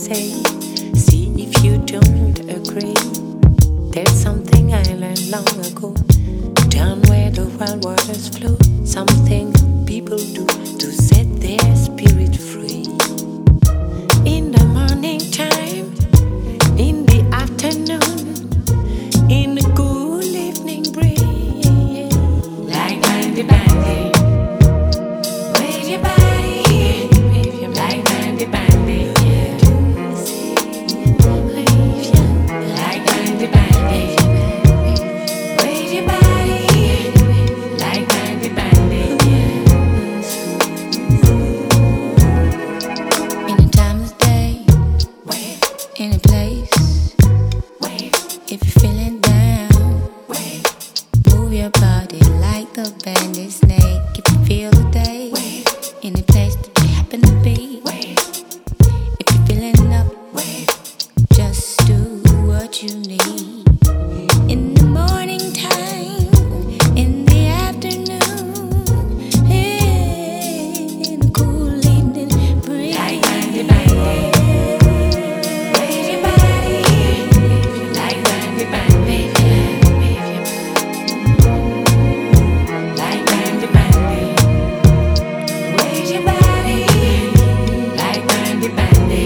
say. See if you don't agree. There's something I learned long ago. Down where the wild waters flow. Something people do to set their spirit free. In the morning time, in the afternoon, in the cool evening breeze, like Bandy Bandy. Wave your body, like Bandy Bandy. Like Bandy Bandy. Wave your body, like Bandy Bandy. In a time of day, in a place, if you're feeling down, move your body like the bandit snake. If you feel the day, in a place that you happen to be, if you're feeling up, just do what you need. In the morning time, in the afternoon, in the cool evening breeze. Like Bandy Bandy. Wave your body, like Bandy Bandy. Like Bandy Bandy. Wave your body, like Bandy Bandy.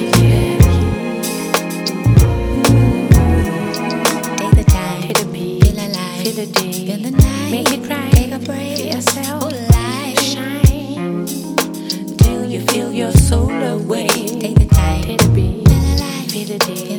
Take the time, Hit the beat, feel alive, feel the day, feel the night, make it right, take a break, feel yourself, oh life, shine till you feel your soul away. take the time, Hit the beat, feel alive, feel the day.